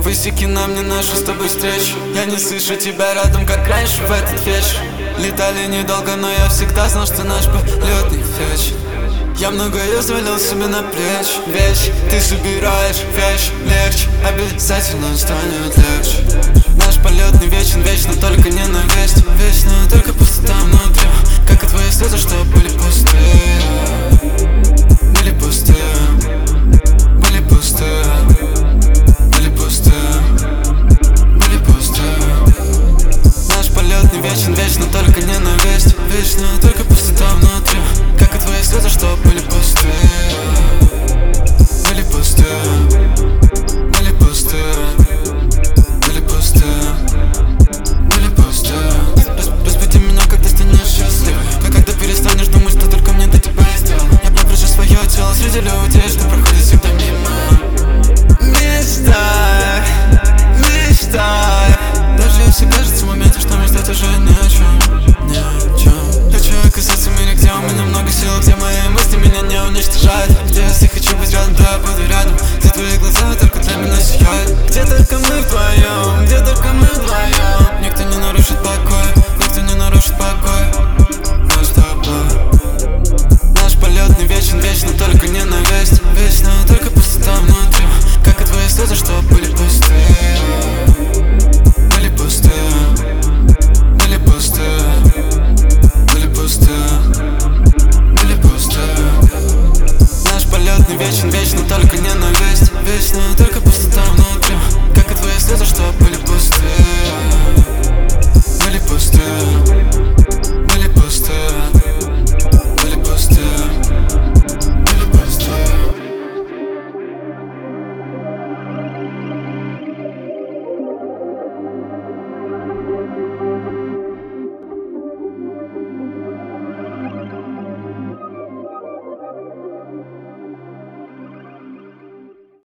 Пустяки нам не нашу с тобой встречу. Я не слышу тебя рядом, как раньше в этот вечер. Летали недолго, но я всегда знал, что наш полет не вечен. Я многое взвалил себе на плечи. Вещь, ты собираешь вещь легче, обязательно станет легче. Наш полет не вечен, вечно только ненависть. Вечно только пустота внутри, как и твои слезы, что были пустые. Были пустые, были пустые, были пустые, были пустые. Наш полет не вечен, вечно только ненависть. Вечно только пустота внутри, как и твои слезы, что были пустые. Были пустые, были пустые, были пустые, были пустые. Разбуди меня, когда станешь счастливой, как когда перестанешь думать, что только мне до тебя и сделал. Я поброшу свое тело среди людей, что проходит всегда мимо. Мечтай, мечтай. Даже если кажется в моменте, что мечтать уже ни о чем, ни о чем. Хочу оказаться в мире, где у меня много сил, где мои мысли меня не уничтожают, где если хочу быть рядом, то я буду рядом, где твои глаза только для меня сияют, где только мы вдвоем, где только мы вдвоем. Никто не нарушит покой, никто не нарушит покой. Мы с тобой. Наш полет не вечен, вечно только ненависть. Вечно только пустота внутри, как и твои слезы, что были пустые. Были пустые, были пустые, были пустые, были пустые. Наш полет не вечен, вечно только ненависть. Вечно только